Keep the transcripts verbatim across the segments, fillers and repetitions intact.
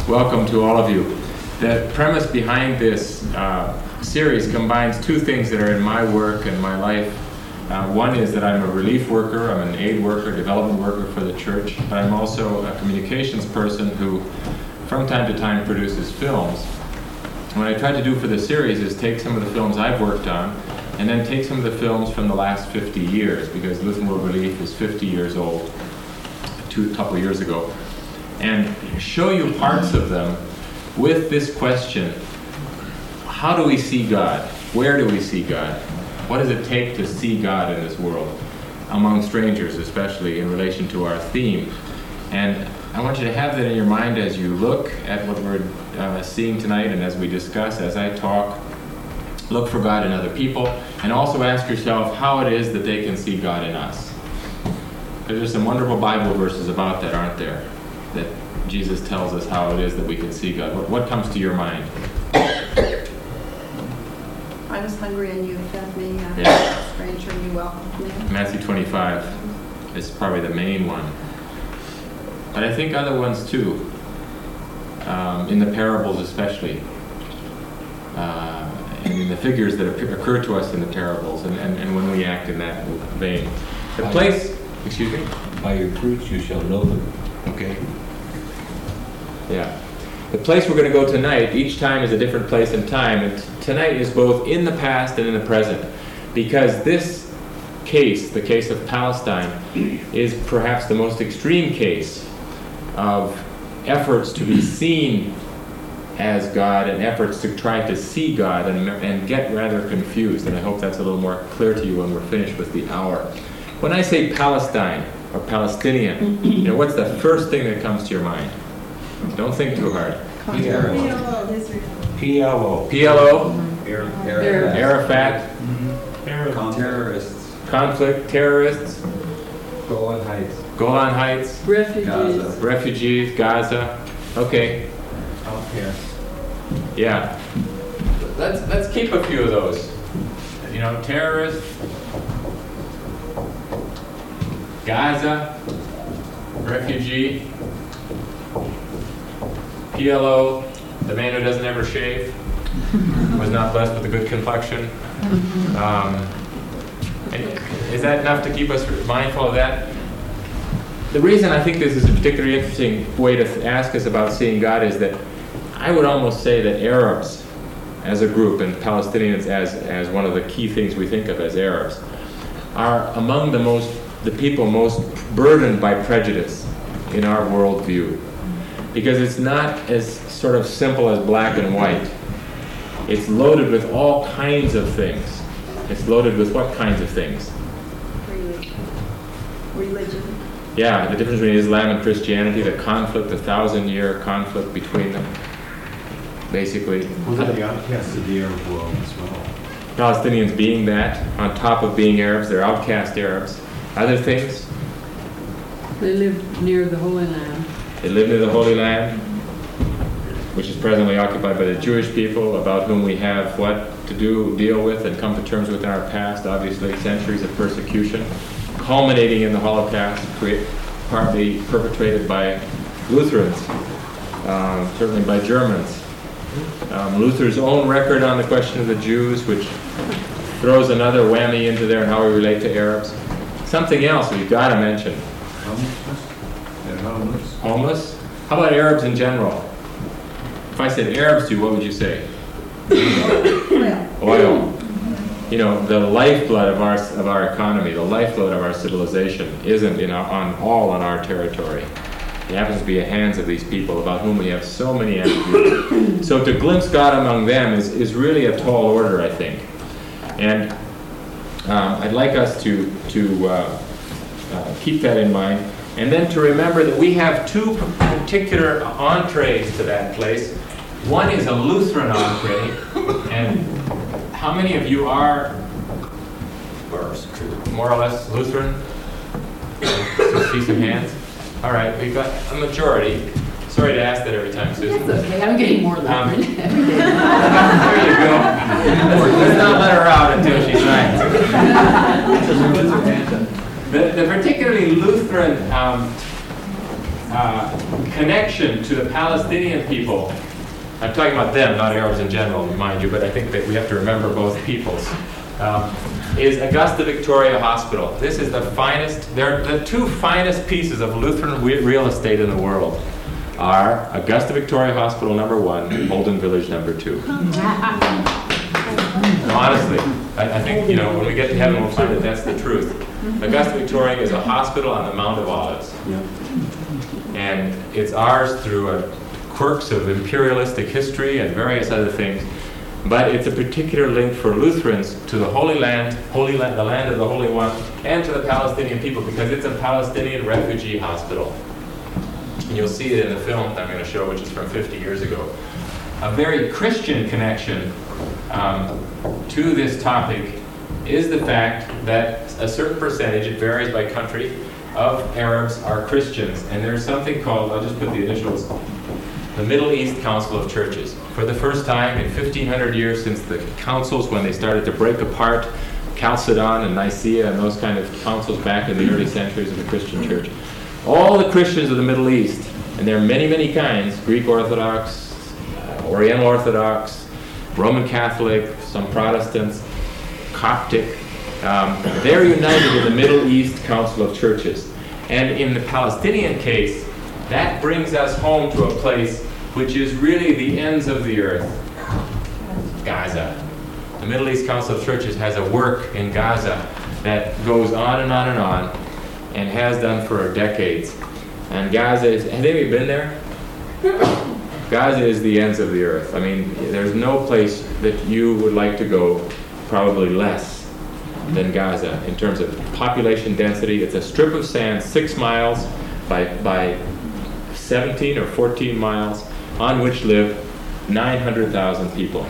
Welcome to all of you. The premise behind this uh, series combines two things that are in my work and my life. Uh, one is that I'm a relief worker, I'm an aid worker, development worker for the church, but I'm also a communications person who from time to time produces films. What I try to do for the series is take some of the films I've worked on and then take some of the films from the last fifty years, because Lutheran World Relief is fifty years old, two, a couple of years ago, and show you parts of them with this question: how do we see God? Where do we see God? What does it take to see God in this world, among strangers especially, in relation to our theme? And I want you to have that in your mind as you look at what we're uh, seeing tonight, and as we discuss, as I talk. Look for God in other people, and also ask yourself how it is that they can see God in us. There's some wonderful Bible verses about that, aren't there? That Jesus tells us how it is that we can see God. What, what comes to your mind? I was hungry and you fed me. I Yeah. was a stranger and you welcomed me. Matthew twenty-five is probably the main one. But I think other ones too, um, in the parables especially, uh, and in the figures that occur to us in the parables, and, and, and when we act in that vein. The place, excuse me? By your fruits you shall know them. Okay. Yeah. The place we're going to go tonight, each time is a different place and time, and t- tonight is both in the past and in the present, because this case, the case of Palestine, is perhaps the most extreme case of efforts to be seen as God and efforts to try to see God and, and get rather confused, and I hope that's a little more clear to you when we're finished with the hour. When I say Palestine or Palestinian, you know, what's the first thing that comes to your mind? Don't think too hard. P L O. P L O, Arafat. Arafat, Terrorists. conflict, terrorists, Golan Heights. Golan Heights, Refugees. Gaza. refugees, Gaza. Okay, Outcasts. yeah. Let's let's keep a few of those. You know, terrorists, Gaza, refugee, P L O, the man who doesn't ever shave, was not blessed with a good complexion. Um, and is that enough to keep us mindful of that? The reason I think this is a particularly interesting way to th- ask us about seeing God is that I would almost say that Arabs as a group, and Palestinians as, as one of the key things we think of as Arabs, are among the most the people most burdened by prejudice in our worldview. Because it's not as sort of simple as black and white. It's loaded with all kinds of things. It's loaded with what kinds of things? Religion. Religion. Yeah, the difference between Islam and Christianity, the conflict, the thousand-year conflict between them, basically. Well, they're the outcasts of the Arab world as well. Palestinians being that, on top of being Arabs, they're outcast Arabs. Other things? They live near the Holy Land. They live near the Holy Land, which is presently occupied by the Jewish people, about whom we have what to do, deal with, and come to terms with in our past, obviously, centuries of persecution, culminating in the Holocaust, create, partly perpetrated by Lutherans, um, certainly by Germans. Um, Luther's own record on the question of the Jews, which throws another whammy into there and how we relate to Arabs. Something else we've got to mention. Homelessness? They're homeless. Homeless? How about Arabs in general? If I said Arabs to you, what would you say? Well, Oil. You know, the lifeblood of our of our economy, the lifeblood of our civilization, isn't in our, on all on our territory. It happens to be the hands of these people about whom we have so many attributes. So to glimpse God among them is, is really a tall order, I think. And um, I'd like us to to uh, uh, keep that in mind, and then to remember that we have two particular entrees to that place. One is a Lutheran entree, and how many of you are more or less Lutheran? So see some hands. All right, we've got a majority. Sorry to ask that every time, Susan. That's okay, I'm getting more Um, Lutheran every day. There you go. Let's, let's not let her out until she signs. The, the particularly Lutheran um, uh, connection to the Palestinian people. I'm talking about them, not Arabs in general, mind you, but I think that we have to remember both peoples. Um, is Augusta Victoria Hospital. This is the finest, they're the two finest pieces of Lutheran re- real estate in the world are Augusta Victoria Hospital number one, Holden Village number two. No, honestly, I, I think, you know, when we get to heaven, we'll find that that's the truth. Augusta Victoria is a hospital on the Mount of Olives. And it's ours through a quirks of imperialistic history and various other things. But it's a particular link for Lutherans to the Holy Land, Holy Land, the land of the Holy One, and to the Palestinian people, because it's a Palestinian refugee hospital. And you'll see it in the film that I'm going to show, which is from fifty years ago. A very Christian connection um, to this topic is the fact that a certain percentage, it varies by country, of Arabs are Christians. And there's something called, I'll just put the initials, the Middle East Council of Churches. For the first time in fifteen hundred years since the councils, when they started to break apart, Chalcedon and Nicaea and those kind of councils back in the early centuries of the Christian church, all the Christians of the Middle East, and there are many, many kinds, Greek Orthodox, uh, Oriental Orthodox, Roman Catholic, some Protestants, Coptic, um, they're united in the Middle East Council of Churches. And in the Palestinian case, that brings us home to a place which is really the ends of the earth, Gaza. The Middle East Council of Churches has a work in Gaza that goes on and on and on, and has done for decades. And Gaza is, have any of you been there? Gaza is the ends of the earth. I mean, there's no place that you would like to go, probably less than Gaza in terms of population density. It's a strip of sand, six miles by, by seventeen or fourteen miles, on which live nine hundred thousand people.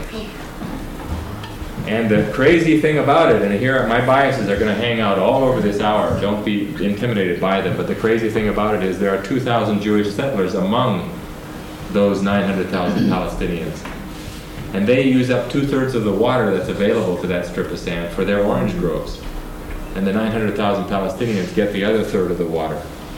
And the crazy thing about it, and here my biases are going to hang out all over this hour, don't be intimidated by them, but the crazy thing about it is there are two thousand Jewish settlers among those nine hundred thousand Palestinians. And they use up two-thirds of the water that's available to that strip of sand for their orange groves. And the nine hundred thousand Palestinians get the other third of the water.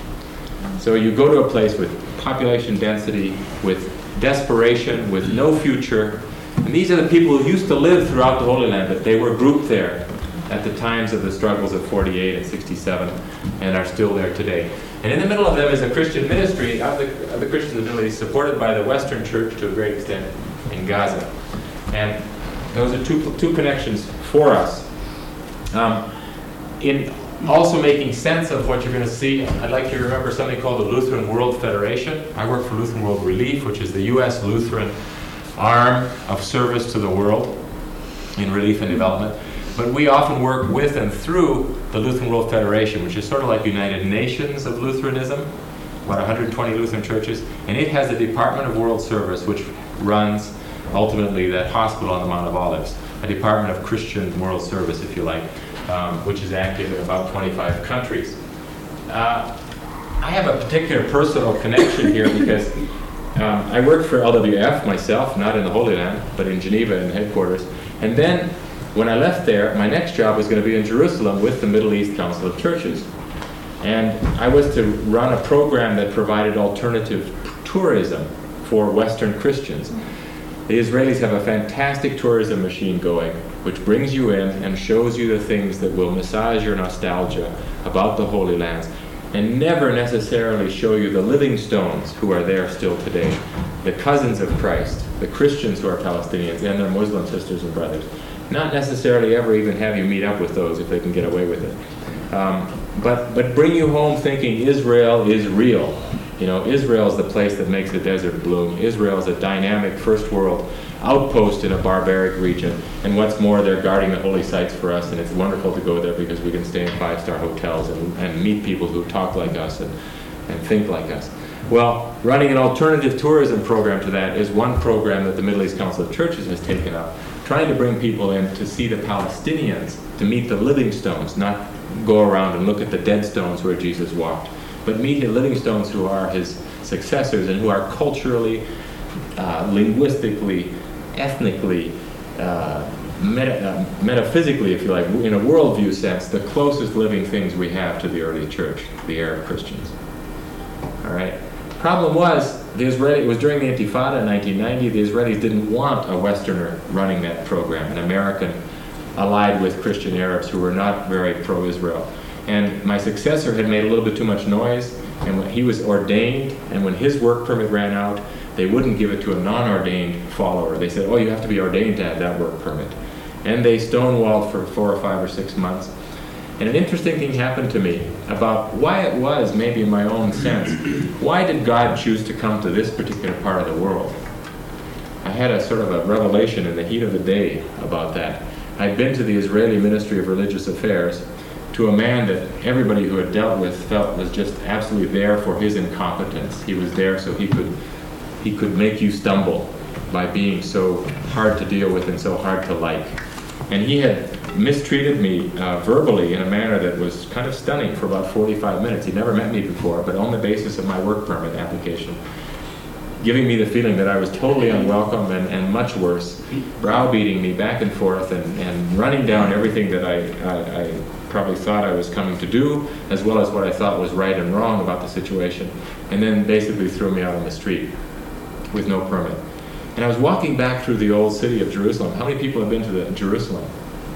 So you go to a place with population density, with desperation, with no future. And these are the people who used to live throughout the Holy Land, but they were grouped there at the times of the struggles of forty-eight and sixty-seven, and are still there today. And in the middle of them is a Christian ministry of the, of the Christians of the Middle East, supported by the Western Church to a great extent in Gaza. And those are two, two connections for us. Um, in also making sense of what you're going to see, I'd like you to remember something called the Lutheran World Federation. I work for Lutheran World Relief, which is the U S Lutheran arm of service to the world in relief and development. But we often work with and through the Lutheran World Federation, which is sort of like United Nations of Lutheranism, about one hundred twenty Lutheran churches, and it has a Department of World Service, which runs ultimately that hospital on the Mount of Olives, a Department of Christian World Service, if you like, um, which is active in about twenty-five countries. Uh, I have a particular personal connection here because um, I worked for L W F myself, not in the Holy Land, but in Geneva in headquarters. And then when I left there, my next job was going to be in Jerusalem with the Middle East Council of Churches. And I was to run a program that provided alternative tourism for Western Christians. The Israelis have a fantastic tourism machine going, which brings you in and shows you the things that will massage your nostalgia about the Holy Lands, and never necessarily show you the living stones who are there still today, the cousins of Christ, the Christians who are Palestinians, and their Muslim sisters and brothers. Not necessarily ever even have you meet up with those if they can get away with it. Um, but, but bring you home thinking Israel is real. You know, Israel is the place that makes the desert bloom. Israel is a dynamic first world outpost in a barbaric region. And what's more, they're guarding the holy sites for us, and it's wonderful to go there because we can stay in five-star hotels and, and meet people who talk like us and, and think like us. Well, running an alternative tourism program to that is one program that the Middle East Council of Churches has taken up, trying to bring people in to see the Palestinians, to meet the living stones, not go around and look at the dead stones where Jesus walked, but meet the living stones who are his successors and who are culturally, uh, linguistically, ethnically, uh, meta, uh, metaphysically, if you like, in a worldview sense, the closest living things we have to the early church, the Arab Christians. All right? Problem was, the Israeli, it was during the Intifada in nineteen ninety, the Israelis didn't want a Westerner running that program, an American allied with Christian Arabs who were not very pro-Israel. And my successor had made a little bit too much noise, and when he was ordained, and when his work permit ran out, they wouldn't give it to a non-ordained follower. They said, oh, you have to be ordained to have that work permit. And they stonewalled for four or five or six months. And an interesting thing happened to me about why it was, maybe in my own sense, why did God choose to come to this particular part of the world? I had a sort of a revelation in the heat of the day about that. I'd been to the Israeli Ministry of Religious Affairs, to a man that everybody who had dealt with felt was just absolutely there for his incompetence. He was there so he could, he could make you stumble by being so hard to deal with and so hard to like. And he had mistreated me uh, verbally in a manner that was kind of stunning for about forty-five minutes. He'd never met me before, but on the basis of my work permit application, giving me the feeling that I was totally unwelcome and, and much worse, browbeating me back and forth and, and running down everything that I, I, I probably thought I was coming to do, as well as what I thought was right and wrong about the situation, and then basically threw me out on the street with no permit. And I was walking back through the old city of Jerusalem. How many people have been to the, Jerusalem?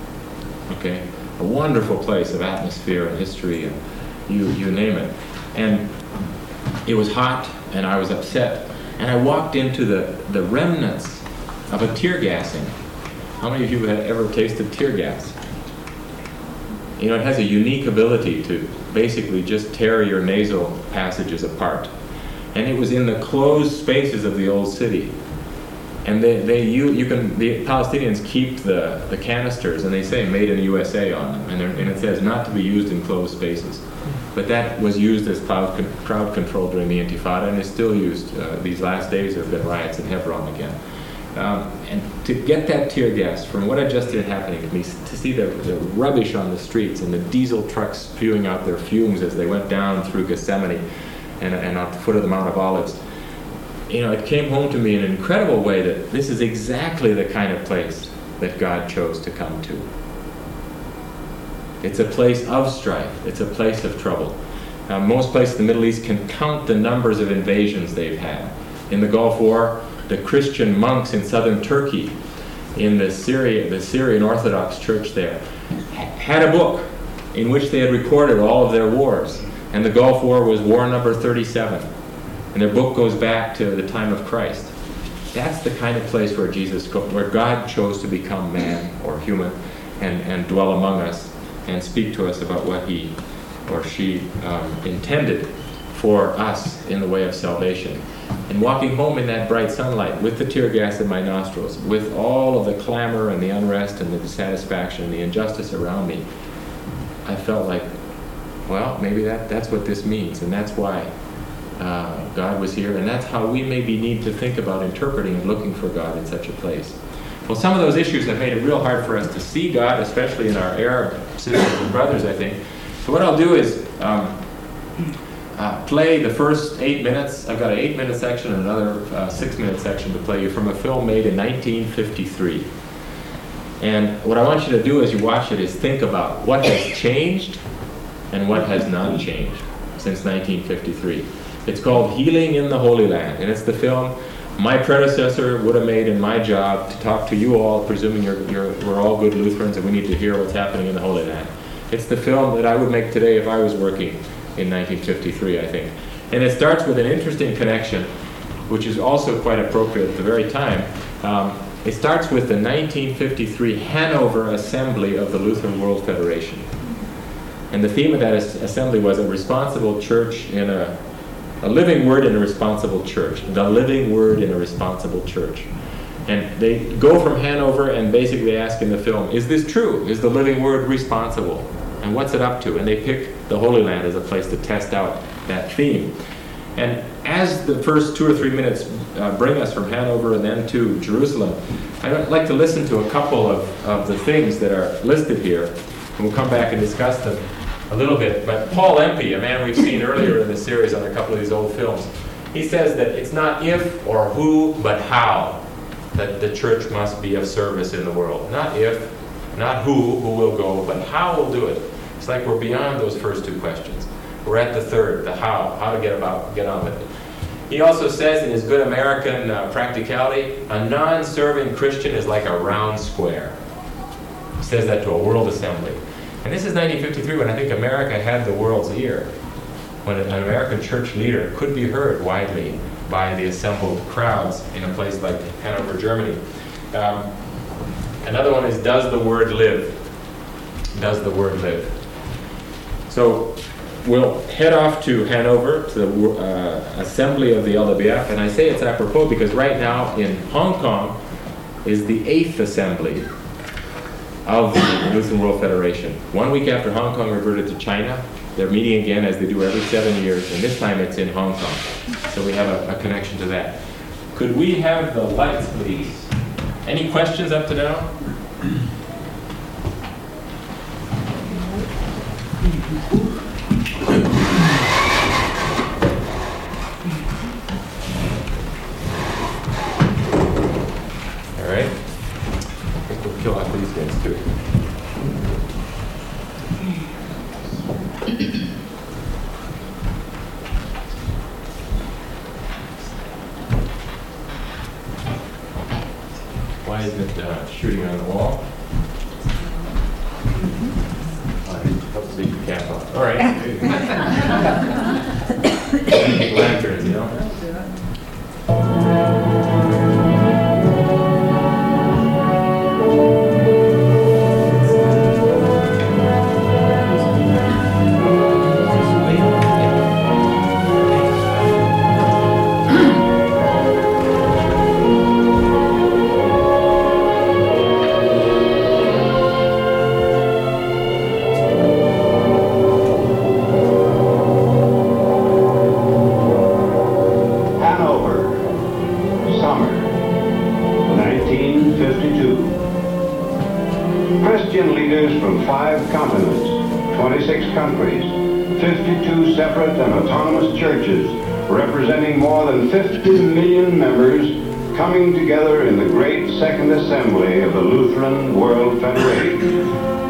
Okay, a wonderful place of atmosphere and history, and you, you name it. And it was hot, and I was upset. And I walked into the, the remnants of a tear gassing. How many of you have ever tasted tear gas? You know, it has a unique ability to basically just tear your nasal passages apart. And it was in the closed spaces of the old city. And they, they you, you can, the Palestinians keep the, the canisters, and they say made in the U S A on them. And, and it says not to be used in closed spaces. But that was used as crowd, con crowd control during the Intifada, and is still used. Uh, these last days there have been riots in Hebron again. Um, and to get that tear gas from what I just did happening to me, to see the, the rubbish on the streets and the diesel trucks spewing out their fumes as they went down through Gethsemane and, and at the foot of the Mount of Olives, you know, it came home to me in an incredible way that this is exactly the kind of place that God chose to come to. It's a place of strife. It's a place of trouble. Uh, most places in the Middle East can count the numbers of invasions they've had. In the Gulf War, the Christian monks in southern Turkey, in the Syria, the Syrian Orthodox Church there, had a book in which they had recorded all of their wars. And the Gulf War was war number thirty-seven. And their book goes back to the time of Christ. That's the kind of place where Jesus, where God chose to become man or human and, and dwell among us and speak to us about what he or she um, intended for us in the way of salvation. And walking home in that bright sunlight with the tear gas in my nostrils, with all of the clamor and the unrest and the dissatisfaction and the injustice around me, I felt like, well, maybe that, that's what this means, and that's why uh, God was here, and that's how we maybe need to think about interpreting and looking for God in such a place. Well, some of those issues have made it real hard for us to see God, especially in our Arab sisters and brothers, I think. So what I'll do is um, uh, play the first eight minutes. I've got an eight-minute section and another uh, six-minute section to play you from a film made in nineteen fifty-three. And what I want you to do as you watch it is think about what has changed and what has not changed since nineteen fifty-three. It's called Healing in the Holy Land, and it's the film my predecessor would have made in my job to talk to you all, presuming you're, you're, we're all good Lutherans and we need to hear what's happening in the Holy Land. It's the film that I would make today if I was working in nineteen fifty-three, I think. And it starts with an interesting connection, which is also quite appropriate at the very time. Um, it starts with the nineteen fifty-three Hanover Assembly of the Lutheran World Federation. And the theme of that assembly was a responsible church in a A living word in a responsible church. The living word in a responsible church. And they go from Hanover and basically ask in the film, is this true? Is the living word responsible? And what's it up to? And they pick the Holy Land as a place to test out that theme. And as the first two or three minutes uh, bring us from Hanover and then to Jerusalem, I'd like to listen to a couple of, of the things that are listed here. And we'll come back and discuss them a little bit. But Paul Empey, a man we've seen earlier in the series on a couple of these old films, he says that it's not if or who, but how that the church must be of service in the world. Not if, not who, who will go, but how will do it. It's like we're beyond those first two questions. We're at the third, the how, how to get about, get on with it. He also says in his good American uh, practicality, a non-serving Christian is like a round square. He says that to a world assembly. And this is nineteen fifty-three, when I think America had the world's ear, when an American church leader could be heard widely by the assembled crowds in a place like Hanover, Germany. Um, another one is, does the word live? Does the word live? So we'll head off to Hanover, to the uh, assembly of the L W F, and I say it's apropos because right now in Hong Kong is the eighth assembly of the Lutheran World Federation. One week after Hong Kong reverted to China, they're meeting again as they do every seven years, and this time it's in Hong Kong. So we have a, a connection to that. Could we have the lights, please? Any questions up to now? All right. I think we'll kill off these guys too. Why isn't it uh, shooting on the wall? Helps leave the cap on. All right. Lanterns, you know. Christian leaders from five continents, twenty-six countries, fifty-two separate and autonomous churches representing more than fifty million members coming together in the great Second Assembly of the Lutheran World Federation.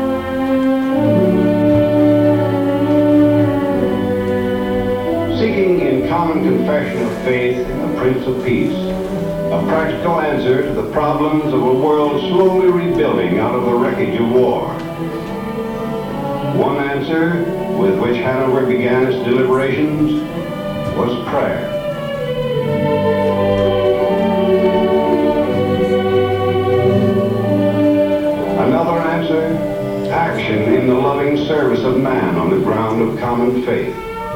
Seeking in common confession of faith in the Prince of Peace, a practical answer to the problems of a world slowly rebuilding out of the wreckage of war. One answer with which Hanover began its deliberations was prayer. Another answer, action in the loving service of man on the ground of common faith.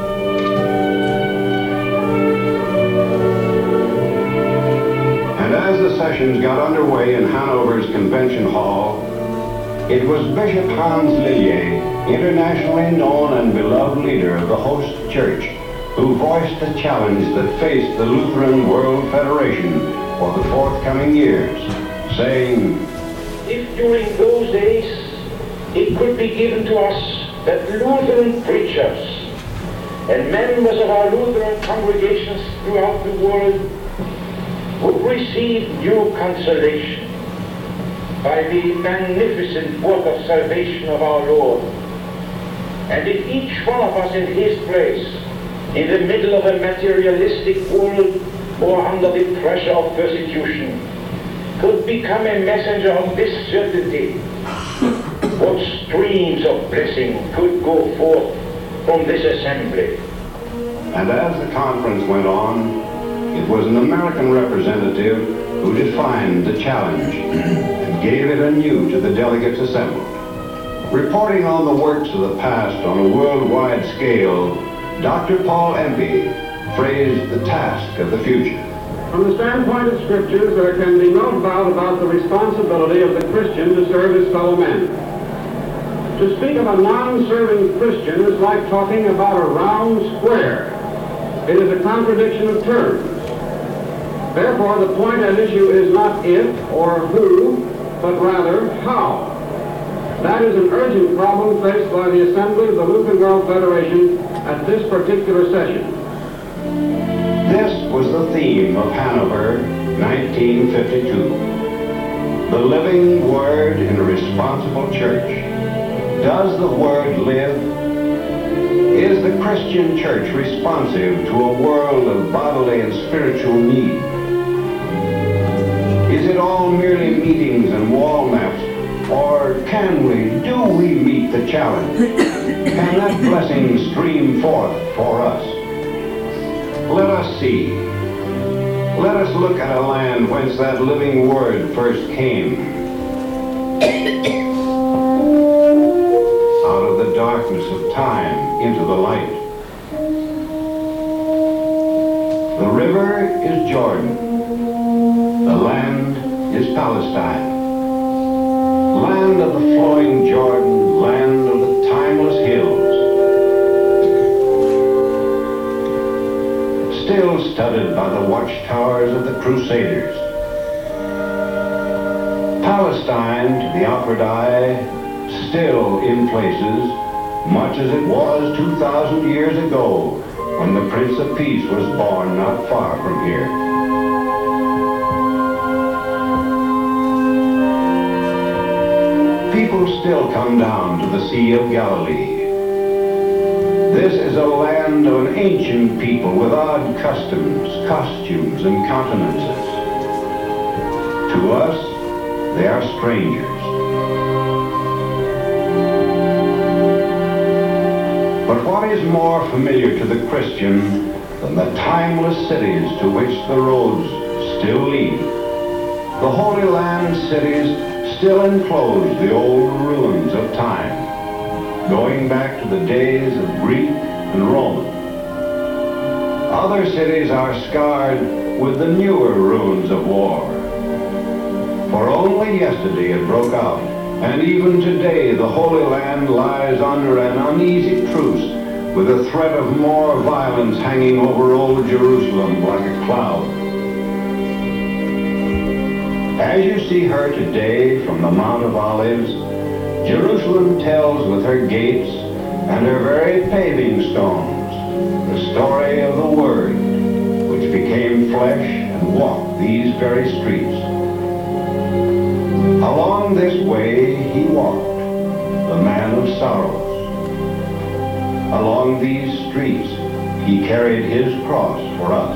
As the sessions got underway in Hanover's Convention Hall, it was Bishop Hans Lilje, internationally known and beloved leader of the host church, who voiced the challenge that faced the Lutheran World Federation for the forthcoming years, saying, "If during those days it could be given to us that Lutheran preachers and members of our Lutheran congregations throughout the world would receive new consolation by the magnificent work of salvation of our Lord, and if each one of us in his place, in the middle of a materialistic world or under the pressure of persecution, could become a messenger of this certainty, what streams of blessing could go forth from this assembly." And as the conference went on, it was an American representative who defined the challenge and gave it anew to the delegates assembled. Reporting on the works of the past on a worldwide scale, Doctor Paul Empey phrased the task of the future. From the standpoint of Scriptures, there can be no doubt about the responsibility of the Christian to serve his fellow men. To speak of a non-serving Christian is like talking about a round square. It is a contradiction of terms. Therefore, the point at issue is not if or who, but rather how. That is an urgent problem faced by the Assembly of the Lutheran World Federation at this particular session. This was the theme of Hanover, nineteen fifty-two. The living Word in a responsible church. Does the Word live? Is the Christian church responsive to a world of bodily and spiritual need? Is it all merely meetings and wall maps? Or can we, do we meet the challenge? Can that blessing stream forth for us? Let us see. Let us look at a land whence that living word first came. Out of the darkness of time into the light. The river is Jordan. The land is Palestine. Land of the flowing Jordan, land of the timeless hills. Still studded by the watchtowers of the Crusaders. Palestine, to the outward eye, still in places, much as it was two thousand years ago, when the Prince of Peace was born not far from here. People still come down to the Sea of Galilee. This is a land of an ancient people with odd customs, costumes, and countenances. To us, they are strangers. But what is more familiar to the Christian than the timeless cities to which the roads still lead? The Holy Land cities still enclose the old ruins of time, going back to the days of Greek and Roman. Other cities are scarred with the newer ruins of war. For only yesterday it broke out, and even today the Holy Land lies under an uneasy truce, with the threat of more violence hanging over old Jerusalem like a cloud. As you see her today from the Mount of Olives, Jerusalem tells with her gates and her very paving stones the story of the Word, which became flesh and walked these very streets. Along this way he walked, the man of sorrows. Along these streets he carried his cross for us.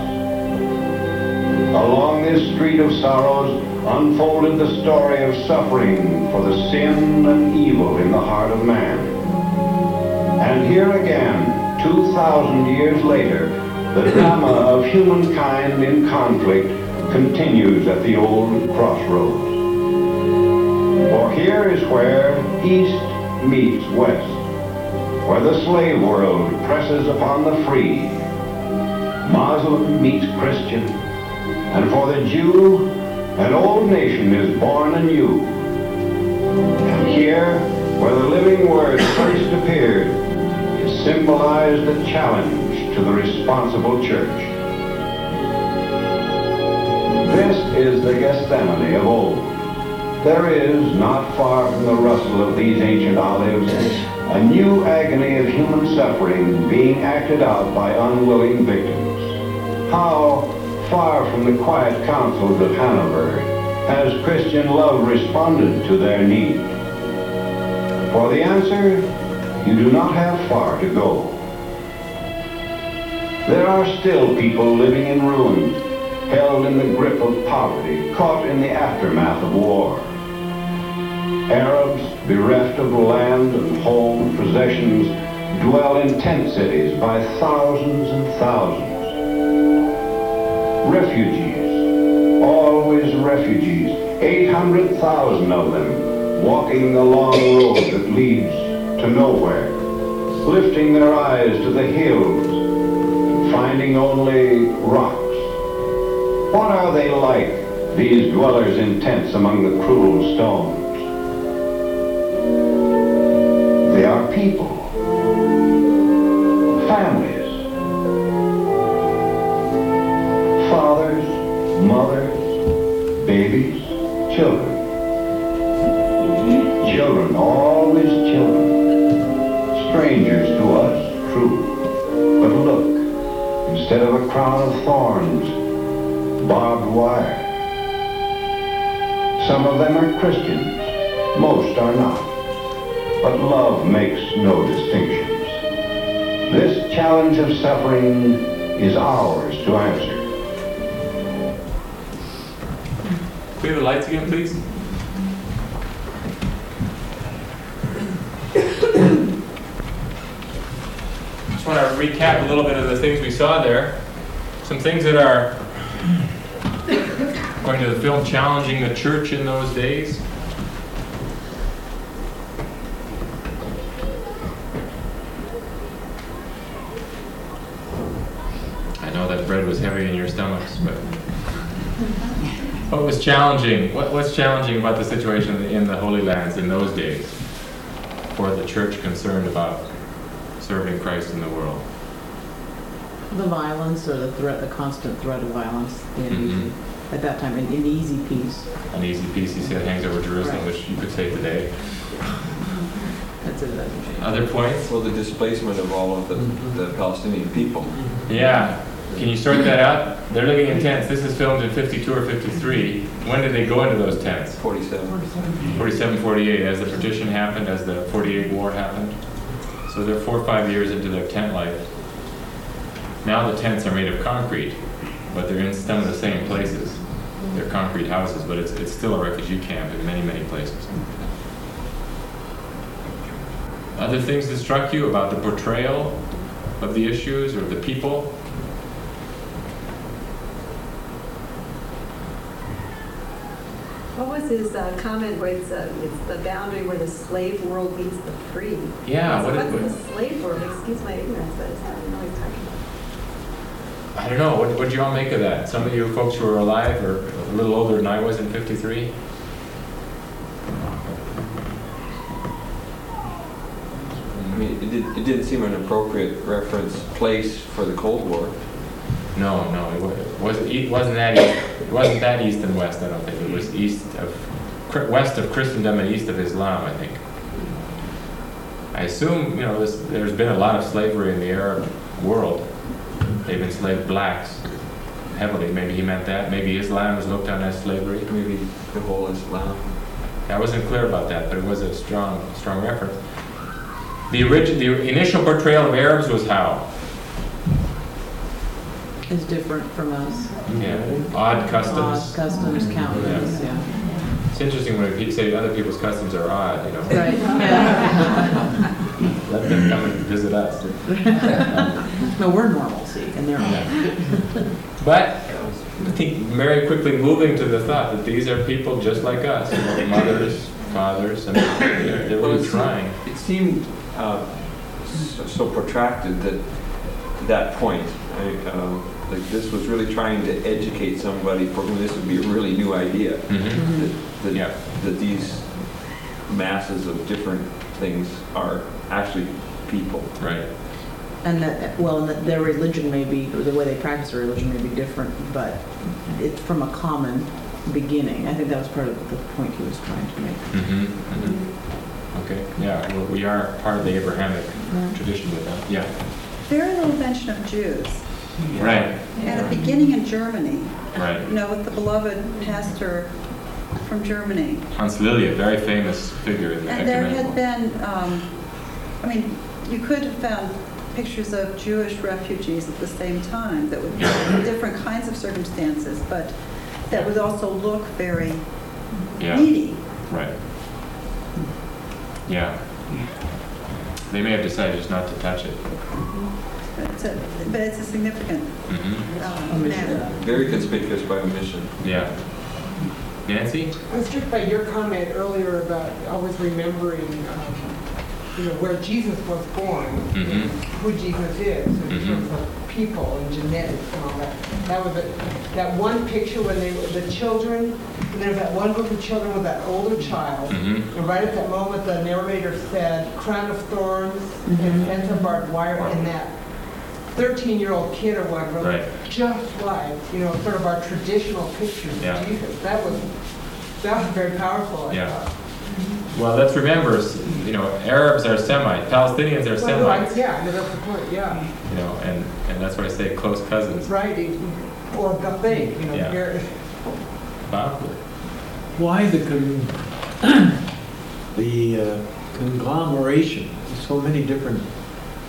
Along this street of sorrows unfolded the story of suffering for the sin and evil in the heart of man. And here again, two thousand years later, the drama of humankind in conflict continues at the old crossroads. For here is where East meets West, where the slave world presses upon the free. Muslim meets Christian, and for the Jew, an old nation is born anew. And here, where the living word first appeared, is symbolized a challenge to the responsible church. This is the Gethsemane of old. There is, not far from the rustle of these ancient olives, a new agony of human suffering being acted out by unwilling victims. How far from the quiet counsels of Hanover has Christian love responded to their need? For the answer, you do not have far to go. There are still people living in ruins, held in the grip of poverty, caught in the aftermath of war. Arabs, bereft of land and home, possessions, dwell in tent cities by thousands and thousands. Refugees, always refugees, eight hundred thousand of them, walking the long road that leads to nowhere, lifting their eyes to the hills and finding only rocks. What are they like, these dwellers in tents among the cruel stones? They are people, families, fathers, mothers, babies, children. Children, always children, strangers to us, true. But look, instead of a crown of thorns, barbed wire. Some of them are Christians, most are not. But love makes no distinctions. This challenge of suffering is ours to answer. Can we have the lights again, please? Just want to recap a little bit of the things we saw there. Some things that are, according to the film, challenging the church in those days. I know that bread was heavy in your stomachs, but what was challenging? What, what's challenging about the situation in the Holy Lands in those days for the church concerned about serving Christ in the world? The violence, or the threat, the constant threat of violence, the Mhm. at that time, an, an easy peace. An easy peace, he said, hangs over Jerusalem, Right. which you could say today. That's it. That's it. Other points? Well, the displacement of all of the, the Palestinian people. Yeah. Can you sort that out? They're living in tents. This is filmed in fifty-two or fifty-three. When did they go into those tents? forty-seven. forty-seven, forty-eight, as the partition happened, as the forty-eight war happened. So they're four or five years into their tent life. Now the tents are made of concrete, but they're in some of the same places. They're concrete houses, but it's, it's still a refugee camp in many, many places. Other things that struck you about the portrayal of the issues or the people? What was his uh, comment where it's, uh, it's the boundary where the slave world meets the free? Yeah, So what it- what's the slave world? Excuse my ignorance, but it's not, I know he's talking about. I don't know. What what did you all make of that? Some of you folks who were alive or a little older than I was in fifty-three? I mean, it, did, it didn't seem an appropriate reference place for the Cold War. No, no, it wa- it wasn't. It wasn't that. East, it wasn't that east and west. I don't think it was east of, Chr- west of Christendom and east of Islam. I think. I assume you know this, there's been a lot of slavery in the Arab world. They've enslaved blacks heavily. Maybe he meant that. Maybe Islam was looked on as slavery. Maybe the whole Islam. I wasn't clear about that, but it was a strong, strong reference. The origin, the initial portrayal of Arabs was how? Is different from us. Yeah, odd customs. Odd customs, countenance, yeah. It's interesting when people say other people's customs are odd, you know. Right, yeah. Let them come and visit us. No, we're normalcy, and they're Yeah. But I think very quickly moving to the thought that these are people just like us, you know, mothers, fathers, and they're, they're Well, really it trying. seemed, it seemed uh, so, so protracted that that point, I, uh, like this was really trying to educate somebody for whom this would be a really new idea. Mhm. That, that, Yeah. that these masses of different things are actually people. Right. And that, well, and that their religion may be, or the way they practice their religion may be different, but it's from a common beginning. I think that was part of the point he was trying to make. Mm-hmm. Mm-hmm. Okay. Yeah. Well, we are part of the Abrahamic Yeah. tradition with them. Yeah. Very little mention of Jews. Right. At the beginning in Germany, Right. you know, with the beloved pastor from Germany. Hans Lilje, a very famous figure in the And there ecumenical. had been, um, I mean, you could have found pictures of Jewish refugees at the same time that would be in different kinds of circumstances, but that would also look very Yeah. needy. Right. Yeah. They may have decided just not to touch it. But it's a, but it's a significant Mm-hmm. uh, matter. Very conspicuous by omission. Yeah. Nancy? I was struck by your comment earlier about always remembering, um, you know, where Jesus was born, Mm-hmm. who Jesus is, in Mhm. terms of people and genetics and all that. That was a, that one picture when they were the children, and there was that one group of children with that older child, Mm-hmm. and right at that moment the narrator said, "Crown of thorns Mhm. and fence of barbed wire," and that thirteen-year-old kid or whatever, Right. just like, you know, sort of our traditional pictures Yeah. of Jesus. That was, that was very powerful, I Yeah. thought. Well, let's remember, you know, Arabs are Semites, Palestinians are Well, right, Semites, yeah, no, that's the point, yeah. you know, and, and that's why I say close cousins. Right, it- or Gafay, you know, Yeah. here, Bob? Why the con- the uh, conglomeration of so many different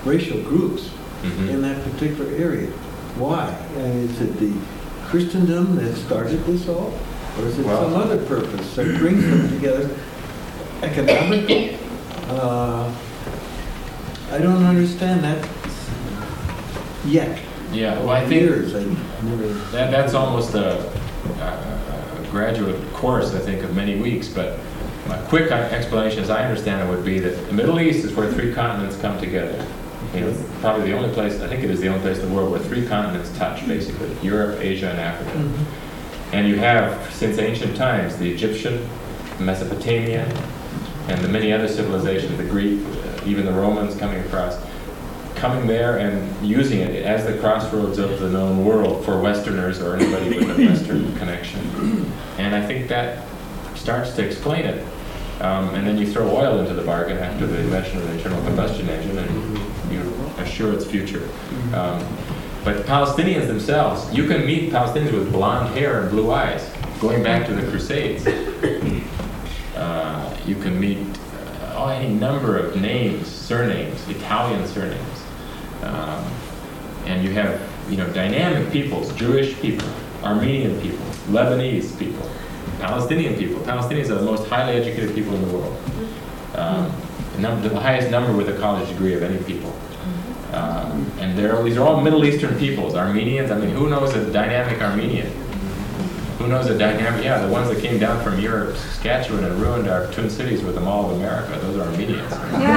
racial groups Mhm. in that particular area. Why? And is it the Christendom that started this all? Or is it Well- some other purpose that brings them together? Economical? Uh, I don't understand that yet. Yeah, well, I think Years, I never... that, that's almost a, a, a graduate course, I think, of many weeks, but my quick explanation, as I understand it, would be that the Middle East is where three continents come together. You know, probably the only place, I think it is the only place in the world where three continents touch, basically, Europe, Asia, and Africa. Mm-hmm. And you have, since ancient times, the Egyptian, Mesopotamian, and the many other civilizations, the Greek, uh, even the Romans coming across, coming there and using it as the crossroads of the known world for Westerners or anybody with a Western connection. And I think that starts to explain it. Um, and then you throw oil into the bargain after the invention of the internal combustion engine, and you assure its future. Um, but the Palestinians themselves, you can meet Palestinians with blonde hair and blue eyes, going back to the Crusades. Uh, you can meet uh, any number of names, surnames, Italian surnames. Um, and you have, you know, dynamic peoples, Jewish people, Armenian people, Lebanese people, Palestinian people. Palestinians are the most highly educated people in the world. Um, the, num- the highest number with a college degree of any people. Um, and they're, these are all Middle Eastern peoples. Armenians, I mean, who knows a dynamic Armenian? Who knows a dynamic, yeah, the ones that came down from Europe, Saskatchewan, and ruined our twin cities with the Mall of America. Those are Armenians.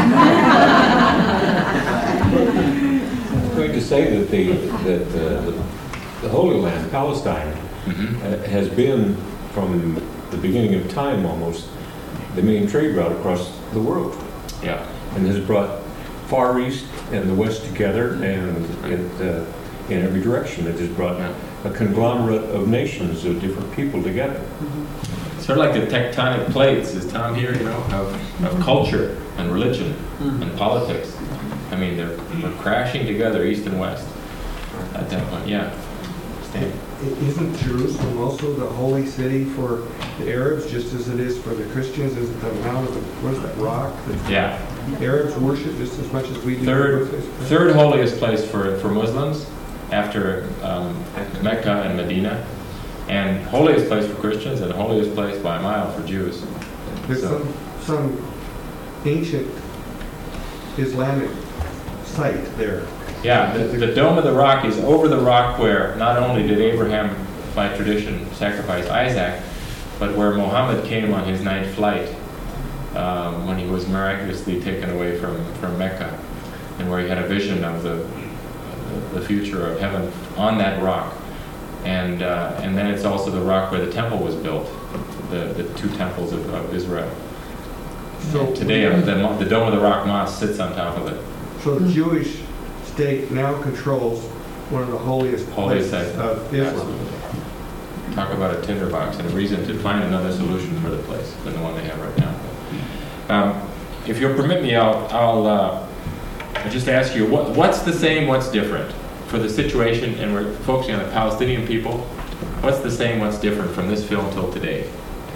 I'm going to say that the, that uh, the, the Holy Land, Palestine, Mm-hmm. uh, has been, from the beginning of time almost, the main trade route across the world. Yeah. And has brought Far East and the West together, and it, uh, in every direction. It has brought a conglomerate of nations, of different people together. Sort of like the tectonic plates, is Tom here, you know, of, of culture and religion and politics. I mean, they're, they're crashing together, East and West, at that point. Yeah. Stan? Isn't Jerusalem also the holy city for the Arabs, just as it is for the Christians? Isn't the Mount of the, what is that, rock? that Yeah. Arabs worship just as much as we do? Third, third holiest place for, for Muslims after um, Mecca and Medina, and holiest place for Christians, and holiest place by a mile for Jews. There's So- some, some ancient Islamic site there. Yeah, the, the Dome of the Rock is over the rock where not only did Abraham, by tradition, sacrifice Isaac, but where Muhammad came on his night flight um, when he was miraculously taken away from, from Mecca, and where he had a vision of the, the, the future of heaven on that rock. And, uh, and then it's also the rock where the temple was built, the, the two temples of, of Israel. So And today, uh, the, the Dome of the Rock Mosque sits on top of it. So the Jewish state now controls one of the holiest Holiest places site. of Islam. Absolutely. Talk about a tinderbox and a reason to find another solution for the place than the one they have right now. Um, if you'll permit me, I'll, I'll uh, just ask you, what, what's the same, what's different for the situation, and we're focusing on the Palestinian people. What's the same, what's different from this film till today?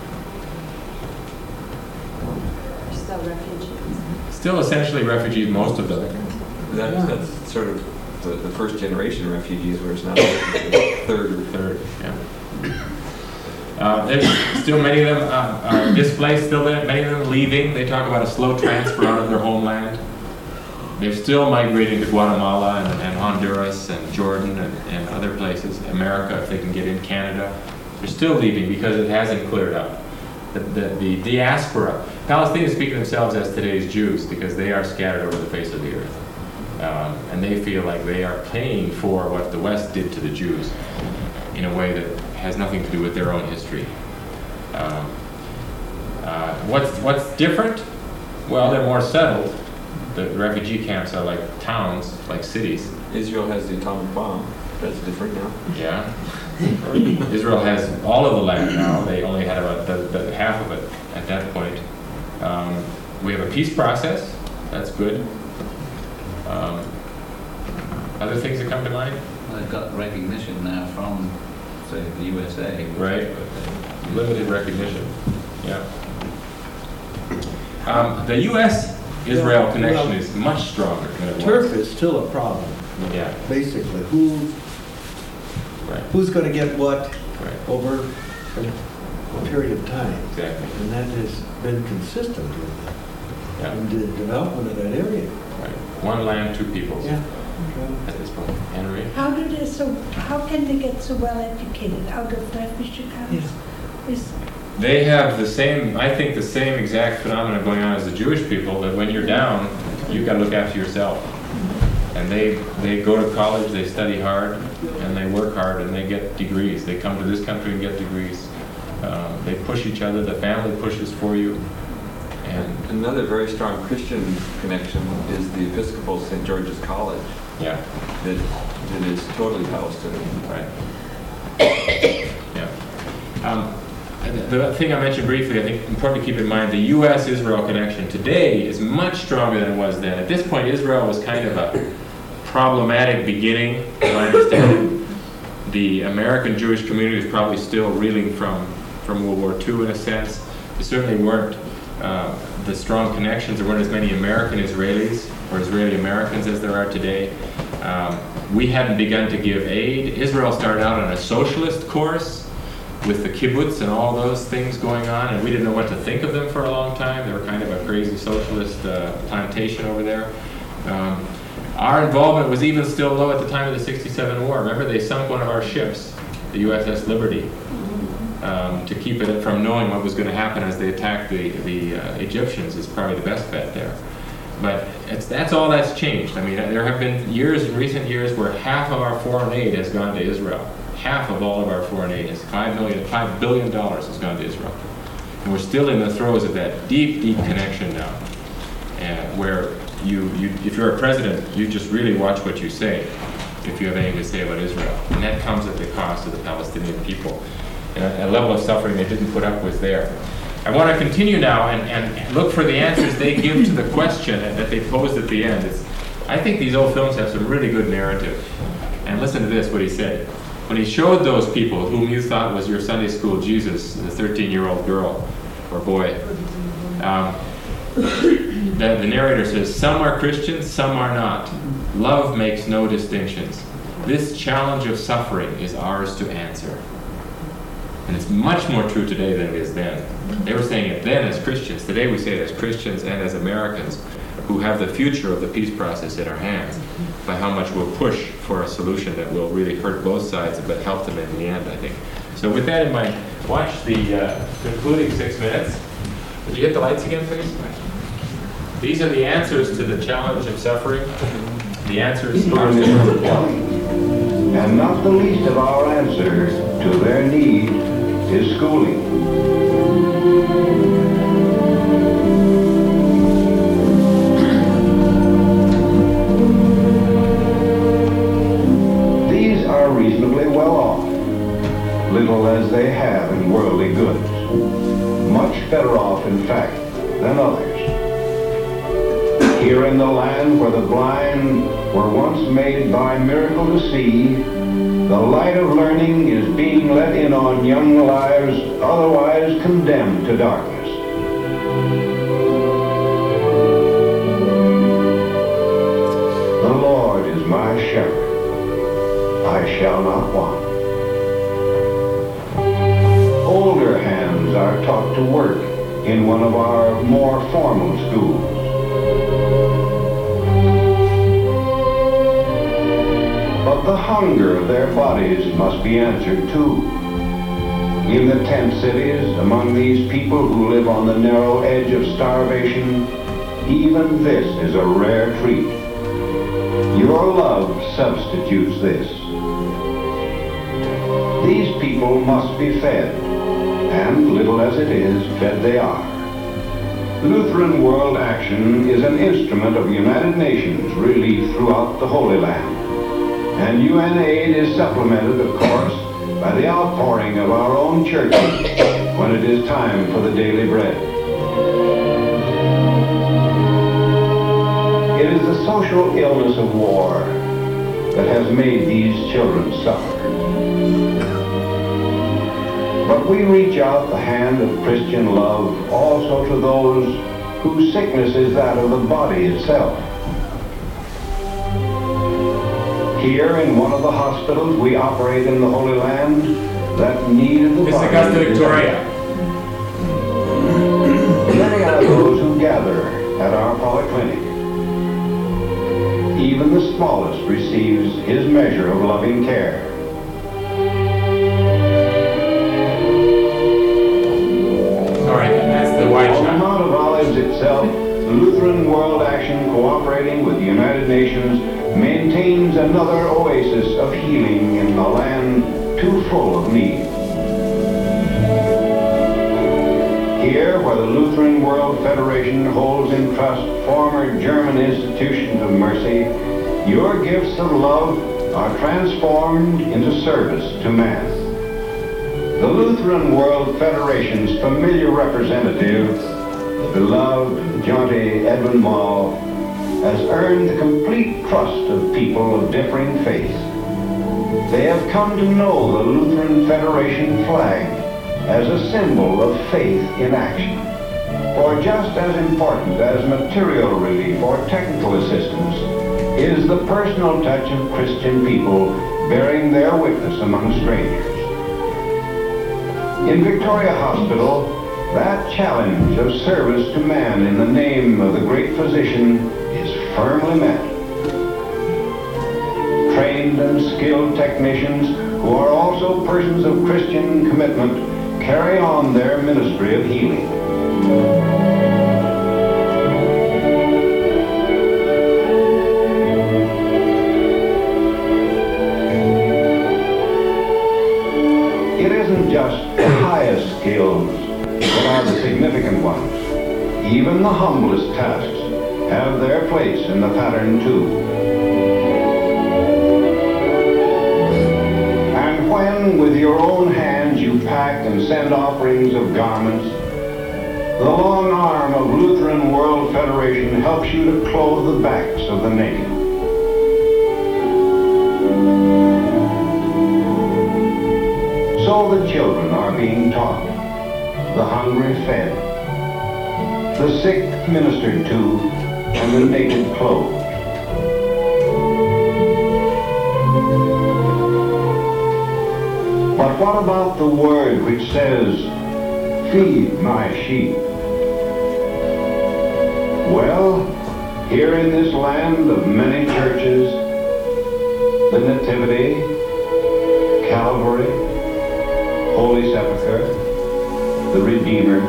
They're still refugees. Still essentially refugees, most of them. That, that's sort of the, the first generation refugees, whereas now the third. Third, yeah. Uh, there's still many of them uh, are displaced, still there, many of them leaving. They talk about a slow transfer out of their homeland. They're still migrating to Guatemala and, and Honduras and Jordan and, and other places, America if they can get in, Canada. They're still leaving because it hasn't cleared up. The, the, the diaspora, Palestinians speak of themselves as today's Jews because they are scattered over the face of the earth. Um, and they feel like they are paying for what the West did to the Jews in a way that has nothing to do with their own history. Um, uh, what's, what's different? Well, they're more settled. The refugee camps are like towns, like cities. Israel has the atomic bomb. That's different now. Yeah. Israel has all of the land now. They only had about the, the half of it at that point. Um, we have a peace process. That's good. Um, other things that come to mind? Well, they've got recognition now from, say, the U S A. Right. Limited recognition. Yeah. Um, the U S Israel Well, connection well, is much stronger than it was. Turf is still a problem, Yeah, basically. Who, right, who's going to get what right, over a period of time? exactly. And that has been consistent with Yeah, the, in the development of that area. right. One land, two peoples Yeah. at this point. Henry? How do they so, how can they get so well educated out of refugee camps? Is, They have the same, I think, the same exact phenomenon going on as the Jewish people, that when you're down, you've got to look after yourself. And they, they go to college, they study hard, and they work hard, and they get degrees. They come to this country and get degrees. Um, they push each other, the family pushes for you. And Another very strong Christian connection is the Episcopal Saint George's College. yeah, That, that is totally Palestinian. right. Yeah. Um, and the thing I mentioned briefly, I think important to keep in mind, the U S Israel connection today is much stronger than it was then. At this point, Israel was kind of a problematic beginning, as I understand it. The American Jewish community was probably still reeling from, from World War Two in a sense. There certainly weren't uh, the strong connections. There weren't as many American Israelis or Israeli Americans as there are today. Um, we hadn't begun to give aid. Israel started out on a socialist course with the kibbutz and all those things going on, and we didn't know what to think of them for a long time. They were kind of a crazy socialist uh, plantation over there. Um, our involvement was even still low at the time of the sixty-seven war. Remember, they sunk one of our ships, the U S S Liberty, um, to keep it from knowing what was going to happen as they attacked the, the uh, Egyptians. Is probably the best bet there. But it's, that's all that's changed. I mean, there have been years in recent years where half of our foreign aid has gone to Israel. Half of all of our foreign aid is five million, five billion dollars has gone to Israel, and we're still in the throes of that deep, deep connection now, and where you, you, if you're a president, you just really watch what you say if you have anything to say about Israel, and that comes at the cost of the Palestinian people, and a, a level of suffering they didn't put up with there. I want to continue now and, and look for the answers they give to the question that they posed at the end. It's, I think these old films have some really good narrative, and listen to this, what he said. When he showed those people whom you thought was your Sunday school Jesus, the thirteen-year-old girl or boy, um, the, the narrator says, some are Christians, some are not. Love makes no distinctions. This challenge of suffering is ours to answer. And it's much more true today than it is then. They were saying it then as Christians. Today we say it as Christians and as Americans who have the future of the peace process in our hands by how much we'll push for a solution that will really hurt both sides but help them in the end, I think. So with that in mind, watch the uh, concluding six minutes. Would you hit the lights again, please? These are the answers to the challenge of suffering. The answers are and not the least of our answer to their need is schooling. These are reasonably well off, little as they have in worldly goods. Much better off, in fact, than others. Here in the land where the blind were once made by miracle to see, the light of learning is being let in on young lives otherwise condemned to darkness. The Lord is my shepherd, I shall not want. Older hands are taught to work in one of our more formal schools. But the hunger of their bodies must be answered too. In the tent cities, among these people who live on the narrow edge of starvation, even this is a rare treat. Your love substitutes this. These people must be fed, and little as it is, fed they are. Lutheran World Action is an instrument of United Nations relief throughout the Holy Land. And U N aid is supplemented, of course, by the outpouring of our own churches when it is time for the daily bread. It is the social illness of war that has made these children suffer. But we reach out the hand of Christian love also to those whose sickness is that of the body itself. Here in one of the hospitals we operate in the Holy Land, that need of the Miss body Augusta is Victoria. many are those who gather at our polyclinic. Even the smallest receives his measure of loving care. Sorry, that's the white On the shot. Mount of Olives itself, the Lutheran World Action, cooperating with the United Nations, maintains another oasis of healing in a land too full of need. Here, where the Lutheran World Federation holds in trust former German institutions of mercy, your gifts of love are transformed into service to man. The Lutheran World Federation's familiar representative, the beloved, jaunty Edwin Mall, has earned the complete trust of people of differing faiths. They have come to know the Lutheran Federation flag as a symbol of faith in action. For just as important as material relief or technical assistance is the personal touch of Christian people bearing their witness among strangers. In Victoria Hospital, that challenge of service to man in the name of the great physician is firmly met. Trained and skilled technicians who are also persons of Christian commitment carry on their ministry of healing. It isn't just the highest skills that are the significant ones. Even the humblest tasks have their place in the pattern too. And when with your own hands you pack and send offerings of garments, the long arm of Lutheran World Federation helps you to clothe the backs of the naked. So the children are being taught, the hungry fed, the sick ministered to, and the naked clothed. But what about the word which says, feed my sheep? Well, here in this land of many churches, the Nativity, Calvary, Holy Sepulchre, the Redeemer.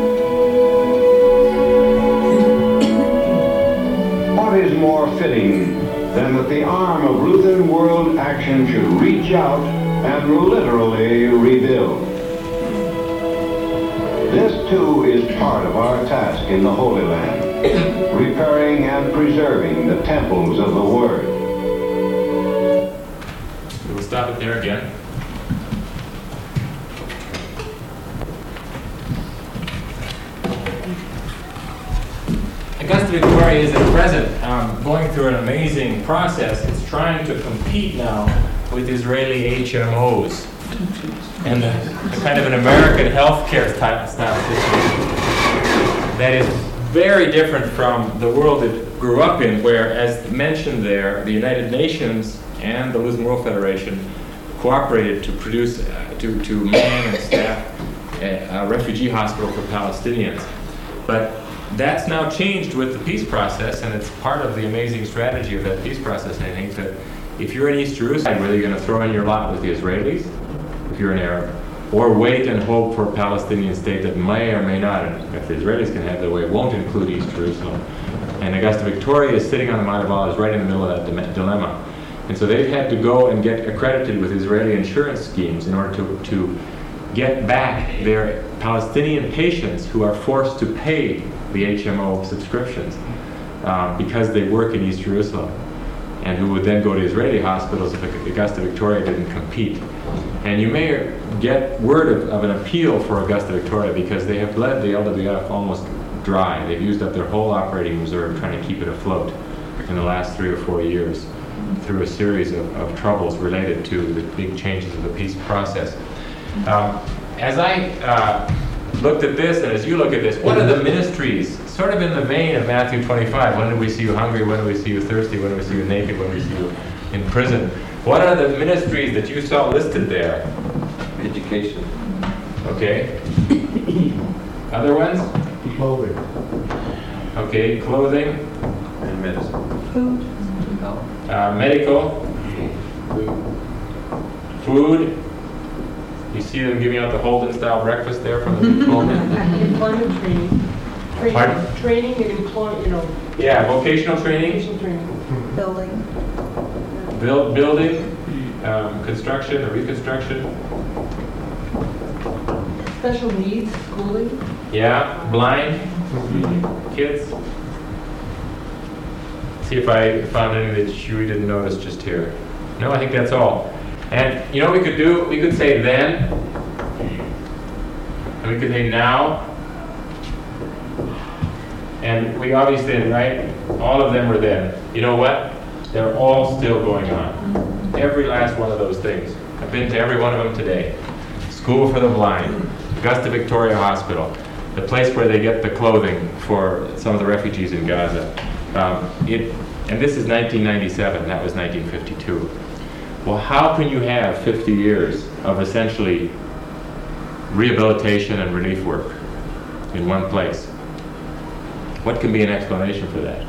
What is more fitting than that the arm of Lutheran World Action should reach out and literally rebuild? This too is part of our task in the Holy Land, repairing and preserving the temples of the Word. We'll stop it there again. Augusta Victoria is at present um, going through an amazing process. It's trying to compete now with Israeli H M Os and the, the kind of an American healthcare type style situation that is very different from the world it grew up in, where, as mentioned there, the United Nations and the Lutheran World Federation cooperated to produce, uh, to, to man and staff a, a refugee hospital for Palestinians. But that's now changed with the peace process, and it's part of the amazing strategy of that peace process, I think, that if you're in East Jerusalem, whether you're going to throw in your lot with the Israelis, if you're an Arab, or wait and hope for a Palestinian state that may or may not, and if the Israelis can have their way, won't include East Jerusalem. And Augusta Victoria is sitting on the Mount of Olives right in the middle of that dilemma. And so they've had to go and get accredited with Israeli insurance schemes in order to, to get back their Palestinian patients who are forced to pay the H M O subscriptions um, because they work in East Jerusalem, and who would then go to Israeli hospitals if Augusta Victoria didn't compete. And you may get word of, of an appeal for Augusta Victoria because they have bled the L W F almost dry. They've used up their whole operating reserve trying to keep it afloat in the last three or four years through a series of, of troubles related to the big changes of the peace process. Um, as I uh, looked at this, and as you look at this, what are the ministries, sort of in the vein of Matthew twenty-five? When do we see you hungry? When do we see you thirsty? When do we see you naked? When do we see you in prison? What are the ministries that you saw listed there? Education. Okay. Other ones? Clothing. Okay, clothing. And medicine. Food. Uh, medical. Food. You see them giving out the Holden-style breakfast there from the employment? Employment training. Pardon? Training, training and employ, you know. Yeah, vocational training. Vocational training. Building. Build, building, um, construction or reconstruction. Special needs, schooling. Yeah, blind kids. See if I found any that you didn't notice just here. No, I think that's all. And you know what we could do? We could say then, and we could say now, and we obviously did, right? All of them were then. You know what? They're all still going on. Every last one of those things. I've been to every one of them today. School for the Blind, Augusta Victoria Hospital, the place where they get the clothing for some of the refugees in Gaza. Um, it, and this is nineteen ninety-seven, that was nineteen fifty-two. Well, how can you have fifty years of essentially rehabilitation and relief work in one place? What can be an explanation for that?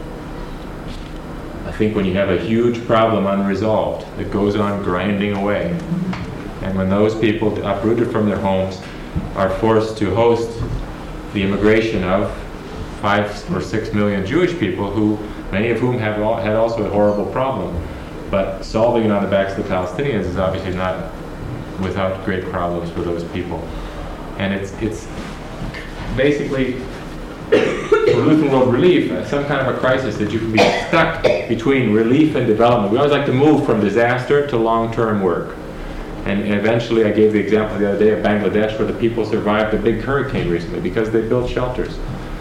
I think when you have a huge problem unresolved that goes on grinding away, and when those people uprooted from their homes are forced to host the immigration of five or six million Jewish people, who many of whom have all, had also a horrible problem. But solving it on the backs of the Palestinians is obviously not without great problems for those people. And it's it's basically, for Lutheran World Relief, uh, some kind of a crisis that you can be stuck between relief and development. We always like to move from disaster to long-term work. And eventually, I gave the example the other day of Bangladesh, where the people survived a big hurricane recently because they built shelters.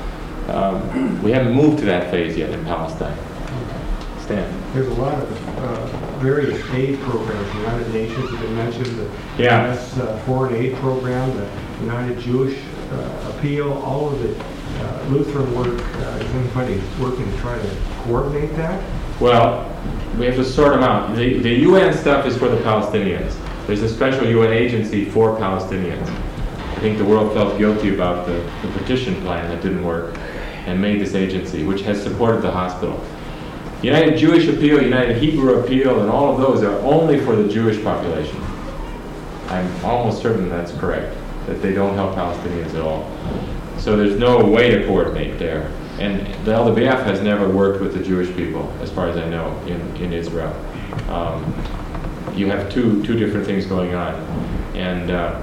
Um, we haven't moved to that phase yet in Palestine. Stan. There's a lot of uh, various aid programs. The United Nations have been mentioned, the Yeah. U S uh, Foreign Aid Program, the United Jewish uh, Appeal, all of the uh, Lutheran work. Uh, is anybody working to try to coordinate that? Well, we have to sort them out. The, the U N stuff is for the Palestinians. There's a special U N agency for Palestinians. I think the world felt guilty about the, the petition plan that didn't work and made this agency, which has supported the hospital. United Jewish Appeal, United Hebrew Appeal, and all of those are only for the Jewish population. I'm almost certain that's correct, that they don't help Palestinians at all. So there's no way to coordinate there. And the L W F has never worked with the Jewish people, as far as I know, in, in Israel. Um, you have two two different things going on. And uh,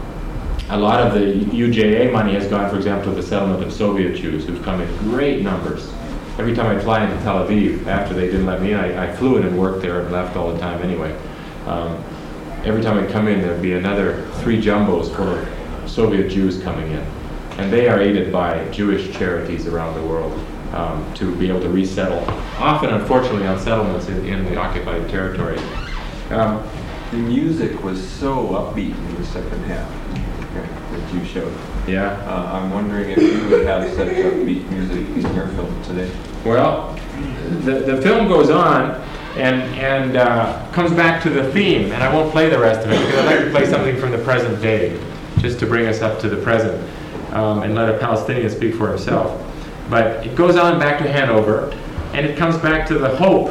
a lot of the U J A money has gone, for example, to the settlement of Soviet Jews, who've come in great numbers. Every time I fly into Tel Aviv, after they didn't let me in, I, I flew in and worked there and left all the time anyway. Um, every time I come in, there'd be another three jumbos full of Soviet Jews coming in. And they are aided by Jewish charities around the world um, to be able to resettle, often, unfortunately, on settlements in, in the occupied territories. Um, the music was so upbeat in the second half that you showed. Yeah. Uh, I'm wondering if you would have such upbeat music in your film today. Well, the, the film goes on and, and uh, comes back to the theme, and I won't play the rest of it because I'd like to play something from the present day, just to bring us up to the present. Um, and let a Palestinian speak for himself. But it goes on back to Hanover, and it comes back to the hope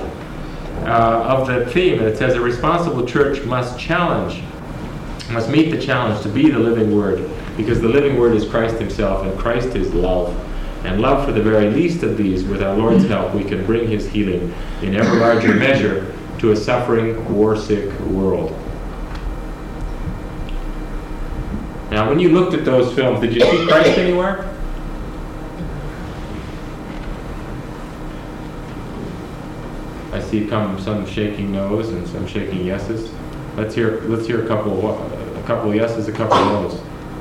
uh, of the theme. And it says a responsible church must challenge, must meet the challenge to be the living word, because the living word is Christ himself, and Christ is love. And love for the very least of these, with our Lord's help, we can bring his healing in ever larger measure to a suffering, war-sick world. Now, when you looked at those films, did you see Christ anywhere? I see come some shaking no's and some shaking yeses. Let's hear. Let's hear a couple. Of, a couple of yeses, a couple of no's.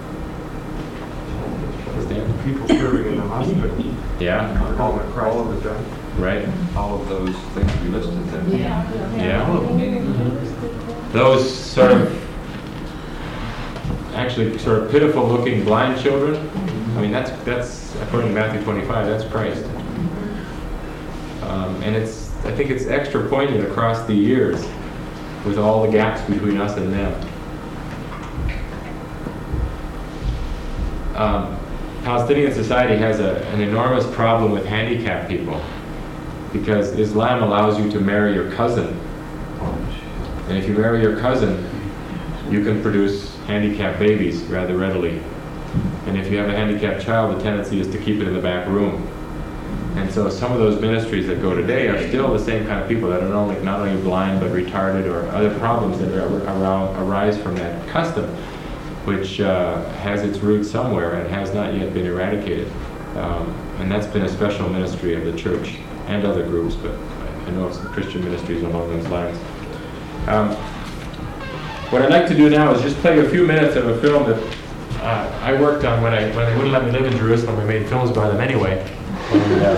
Stand. People serving in the hospital. Yeah. All that Christ has done. Right. All of those things we listed there. Yeah. Yeah. Those sort of actually sort of pitiful-looking blind children. I mean, that's, that's according to Matthew twenty-five, that's Christ. Um, and it's, I think it's extra poignant across the years with all the gaps between us and them. Um, Palestinian society has a, an enormous problem with handicapped people because Islam allows you to marry your cousin. And if you marry your cousin, you can produce handicapped babies rather readily. And if you have a handicapped child, the tendency is to keep it in the back room. And so some of those ministries that go today are still the same kind of people that are not only, not only blind but retarded or other problems that are, around, arise from that custom, which uh, has its roots somewhere and has not yet been eradicated. Um, and that's been a special ministry of the church and other groups, but I know of some Christian ministries along those lines. Um, what I'd like to do now is just play a few minutes of a film that uh, I worked on when, I, when they wouldn't let me live in Jerusalem. We made films by them anyway. And, uh,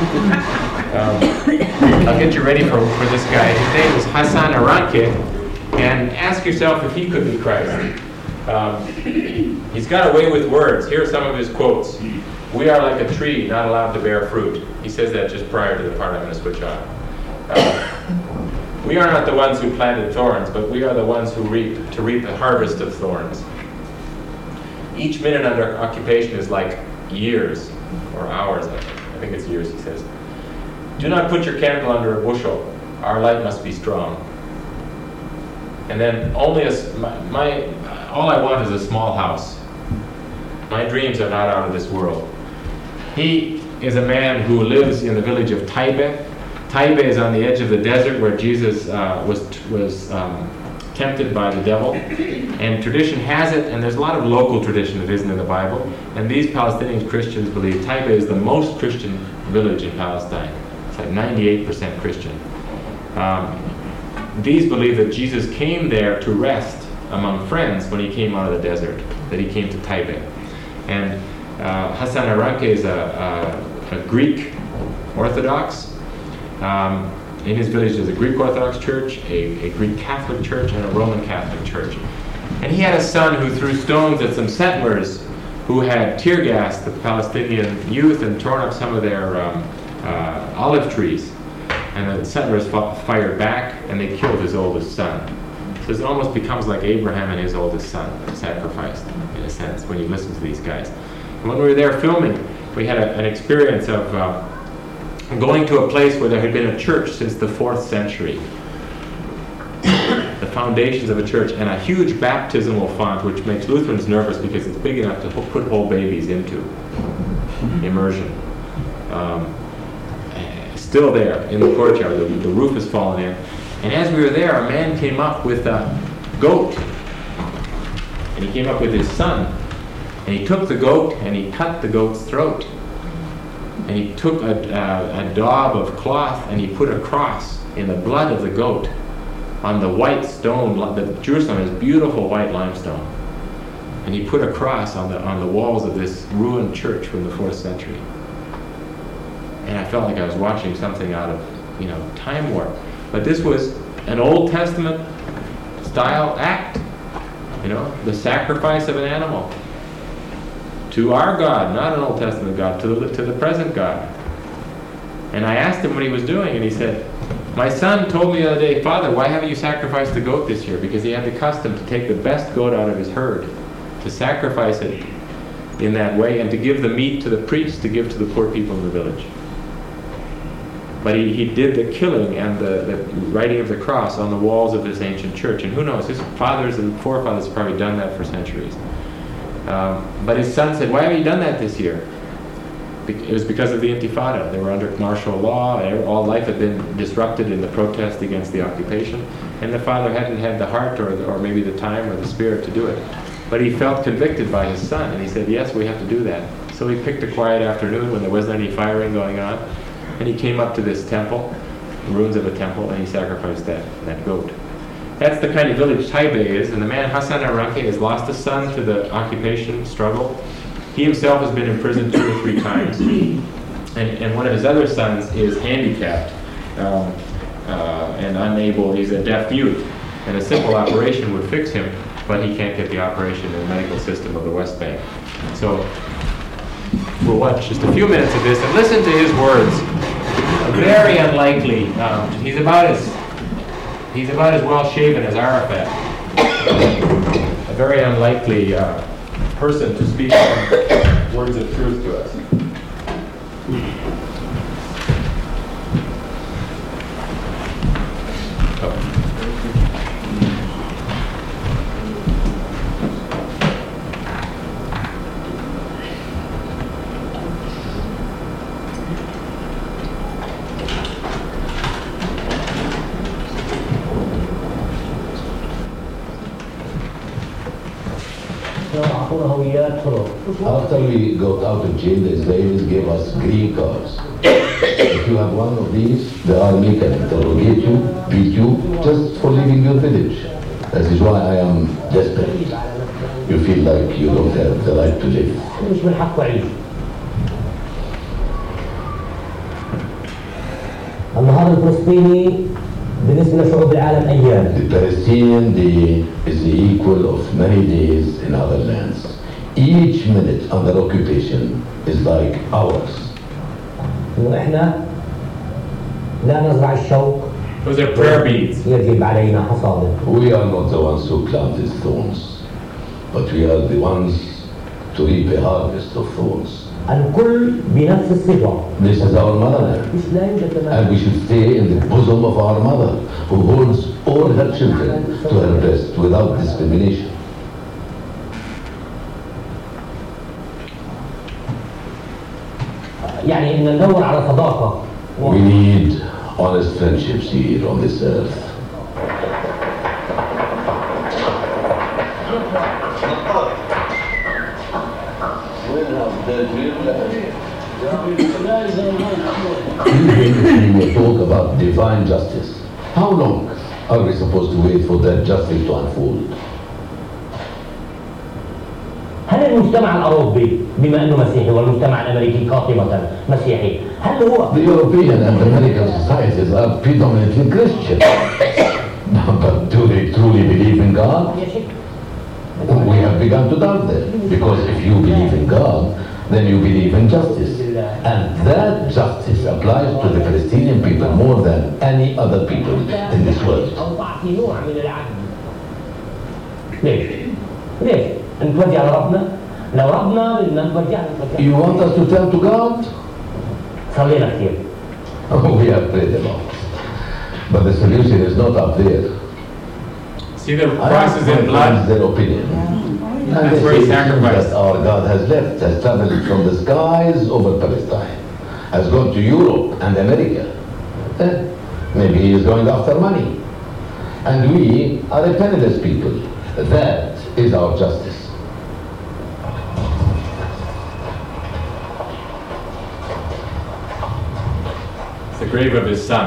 um, I'll get you ready for, for this guy. His name is Hassan Aranke, and ask yourself if he could be Christ. Um, he's got away with words. Here are some of his quotes. "We are like a tree not allowed to bear fruit." He says that just prior to the part I'm going to switch on. Uh, "We are not the ones who planted thorns, but we are the ones who reap, to reap a harvest of thorns. Each minute under occupation is like years, or hours, I think. I think it's years," he says. "Do not put your candle under a bushel. Our light must be strong." And then, only a, my, my, all I want is a small house. My dreams are not out of this world. He is a man who lives in the village of Taibe. Taibe is on the edge of the desert where Jesus uh, was, was um, tempted by the devil. And tradition has it, and there's a lot of local tradition that isn't in the Bible, and these Palestinian Christians believe Taibe is the most Christian village in Palestine. It's like ninety-eight percent Christian. Um, these believe that Jesus came there to rest among friends when he came out of the desert, that he came to Taibe. And uh, Hassan Aranke is a, a, a Greek Orthodox. Um, in his village there's a Greek Orthodox church, a, a Greek Catholic church, and a Roman Catholic church. And he had a son who threw stones at some settlers who had tear gassed the Palestinian youth and torn up some of their um, uh, olive trees. And the settlers fought, fired back, and they killed his oldest son. So it almost becomes like Abraham and his oldest son sacrificed, in a sense, when you listen to these guys. And when we were there filming, we had a, an experience of uh, going to a place where there had been a church since the fourth century. The foundations of a church, and a huge baptismal font, which makes Lutherans nervous because it's big enough to put whole babies into. Immersion. Um, still there in the courtyard. The, the roof has fallen in. And as we were there, a man came up with a goat. And he came up with his son. And he took the goat and he cut the goat's throat. And he took a, a, a daub of cloth and he put a cross in the blood of the goat on the white stone. The Jerusalem is beautiful white limestone. And he put a cross on the on the walls of this ruined church from the fourth century. And I felt like I was watching something out of, you know, Time Warp. But this was an Old Testament style act, you know, the sacrifice of an animal to our God, not an Old Testament God, to the, to the present God. And I asked him what he was doing, and he said, "My son told me the other day, 'Father, why haven't you sacrificed the goat this year?' Because he had the custom to take the best goat out of his herd, to sacrifice it in that way, and to give the meat to the priest to give to the poor people in the village." But he, he did the killing and the, the writing of the cross on the walls of this ancient church. And who knows, his fathers and forefathers have probably done that for centuries. Um, but his son said, "Why haven't you done that this year?" Be- it was because of the Intifada. They were under martial law. All life had been disrupted in the protest against the occupation. And the father hadn't had the heart or, the, or maybe the time or the spirit to do it. But he felt convicted by his son. And he said, "Yes, we have to do that." So he picked a quiet afternoon when there wasn't any firing going on. And he came up to this temple, the ruins of a temple, and he sacrificed that, that goat. That's the kind of village Taibe is, and the man Hassan Aranke has lost a son to the occupation struggle. He himself has been in prison two or three times, and, and one of his other sons is handicapped um, uh, and unable. He's a deaf mute, and a simple operation would fix him. but he can't get the operation in the medical system of the West Bank. So we'll watch just a few minutes of this and listen to his words. Very unlikely. Um, he's about as he's about as well shaven as Arafat. A very unlikely uh, person to speak some words of truth to us. After we got out of jail, the Israelis gave us green cards. If you have one of these, the army can interrogate you, beat you, just for leaving your village. That is why I am desperate. You feel like you don't have the right to live. النهار الفلسطيني بالنسبة لشعوب العالم أيام. The Palestinian day is the equal of many days in other lands. Each minute under occupation is like hours. وإحنا لا نزرع الشوك. Those are prayer beads. يجب علينا حصاده. We are not the ones who planted thorns, but we are the ones to reap a harvest of thorns. الكل بنفس الصفة. This is our motherland, and we should stay in the bosom of our mother, who holds all her children to her breast without discrimination. يعني إن ندور على صداقة. We need honest friendships here on this earth. We will talk about divine justice. How long are we supposed to wait for that justice to unfold? هل المجتمع الأوروبي بما أنه مسيحي والمجتمع الأمريكي قاطبة مسيحي هل هو The European and American societies are predominantly Christian. But do they truly believe in God? We have begun to doubt that, because if you believe in God, then you believe in justice. And that justice applies to the Palestinian people more than any other people in this world. ليش؟ ليش؟ نتوجه لربنا؟ لو ربنا بدنا نتوجه You want us to turn to God? صلينا كثير. Oh, we have prayed a lot. But the solution is not up there. See the crosses in blood? Their opinion. And That's where he sacrificed. That our God has left, has traveled from the skies over Palestine, has gone to Europe and America. Eh, maybe he is going after money. And we are a penniless people. That is our justice. It's the grave of his son.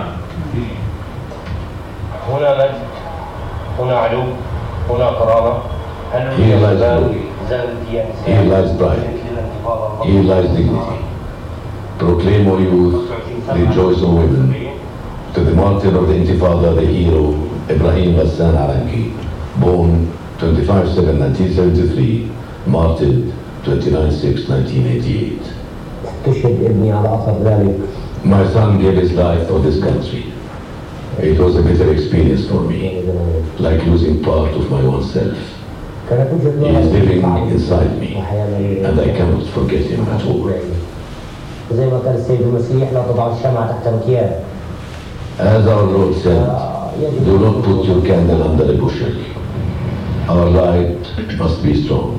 هنا مجد، هنا علو، هنا كرامة. Here lies glory. Here lies pride. Here lies dignity. Proclaim, O youth, rejoice, O women. To the martyr of the Intifada, the hero, Ibrahim Hassan Aranki, born twenty-five seven nineteen seventy-three, martyred twenty-nine six nineteen eighty-eight. استشهد ابني على أثر ذلك. My son gave his life for this country. It was a bitter experience for me, like losing part of my own self. He is living inside me, and I cannot forget him at all. زي ما قال السيد المسيح لا تضع الشمعة تحت مكيال. As our Lord said, do not put your candle under a bushel. Our light must be strong.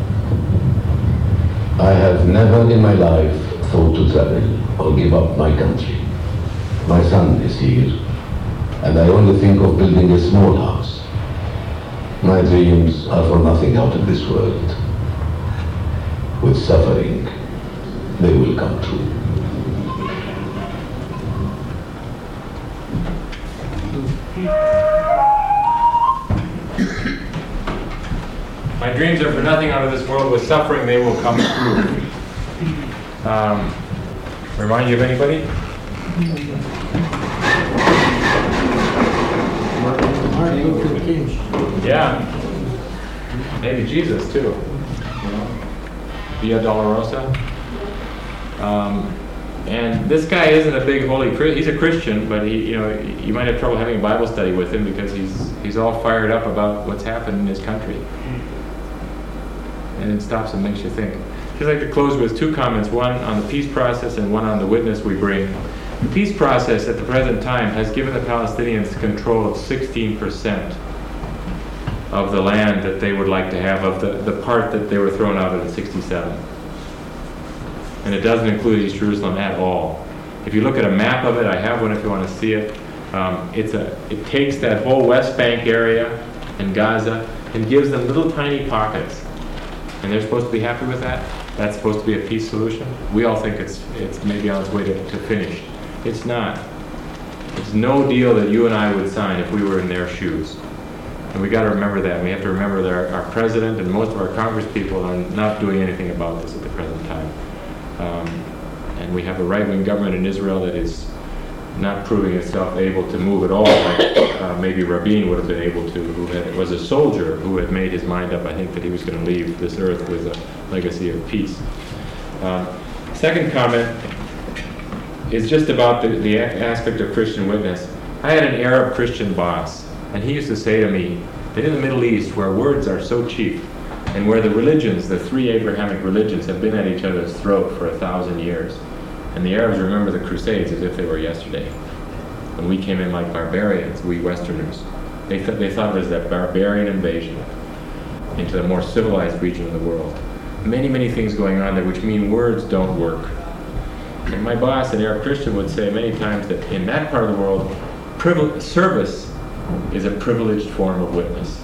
I have never in my life thought to travel or give up my country. My son is here, and I only think of building a small house. My dreams are for nothing out of this world. With suffering, they will come true. My dreams are for nothing out of this world. With suffering, they will come true. Um, remind you of anybody? Martin Luther King. Yeah. maybe Jesus too, you know, Via Dolorosa. Um, and this guy isn't a big holy Christian. He's a Christian, but he, you know, you might have trouble having a Bible study with him because he's he's all fired up about what's happened in his country, and it stops and makes you think. I'd like to close with two comments: one on the peace process and one on the witness we bring. The peace process at the present time has given the Palestinians control of sixteen percent of the land that they would like to have, of the, the part that they were thrown out of in sixty-seven. And it doesn't include East Jerusalem at all. If you look at a map of it, I have one if you want to see it, um, it's a, it takes that whole West Bank area and Gaza and gives them little tiny pockets. And they're supposed to be happy with that? That's supposed to be a peace solution? We all think it's, it's maybe on its way to, to finish. It's not. It's no deal that you and I would sign if we were in their shoes. And we got to remember that. We have to remember that our, our president and most of our Congress people are not doing anything about this at the present time. Um, and we have a right-wing government in Israel that is not proving itself able to move at all, like uh, maybe Rabin would have been able to, who had, was a soldier who had made his mind up, I think, that he was going to leave this earth with a legacy of peace. Um, second comment is just about the, the aspect of Christian witness. I had an Arab Christian boss, and he used to say to me that in the Middle East, where words are so cheap, and where the religions, the three Abrahamic religions, have been at each other's throat for a thousand years, and the Arabs remember the Crusades as if they were yesterday. When we came in like barbarians, we Westerners, they, th- they thought it was that barbarian invasion into the more civilized region of the world. Many, many things going on there which mean words don't work. And my boss, an Arab Christian, would say many times that in that part of the world, privile- service is a privileged form of witness.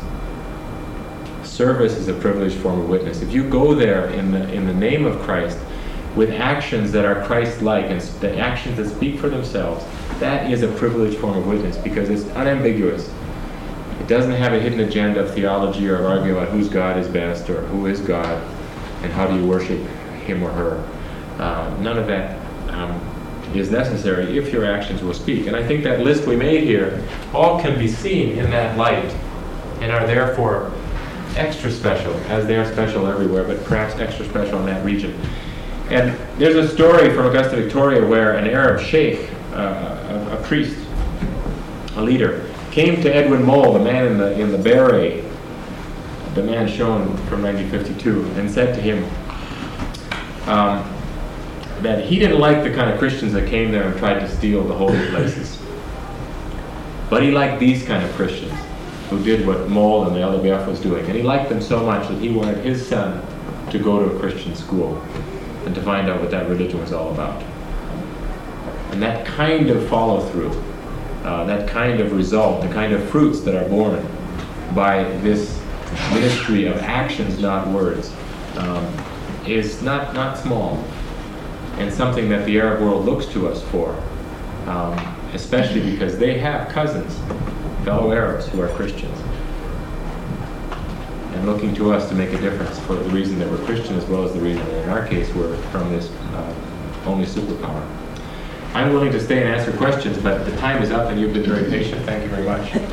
Service is a privileged form of witness. If you go there in the in the name of Christ with actions that are Christ-like and the actions that speak for themselves, that is a privileged form of witness because it's unambiguous. It doesn't have a hidden agenda of theology or arguing about whose God is best or who is God and how do you worship him or her. Uh, none of that um, is necessary if your actions will speak. And I think that list we made here all can be seen in that light and are therefore extra special, as they are special everywhere, but perhaps extra special in that region. And there's a story from Augusta, Victoria, where an Arab sheikh, uh, a, a priest, a leader, came to Edwin Mole, the man in the in the beret, the man shown from nineteen fifty-two, and said to him um, that he didn't like the kind of Christians that came there and tried to steal the holy places, but he liked these kind of Christians who did what Mole and the L W F was doing. And he liked them so much that he wanted his son to go to a Christian school and to find out what that religion was all about. And that kind of follow-through, uh, that kind of result, the kind of fruits that are born by this ministry of actions, not words, um, is not, not small, and something that the Arab world looks to us for, um, especially because they have cousins, fellow Arabs who are Christians, and looking to us to make a difference for the reason that we're Christian as well as the reason that in our case we're from this uh, only superpower. I'm willing to stay and answer questions, but the time is up and you've been very patient. Thank you very much.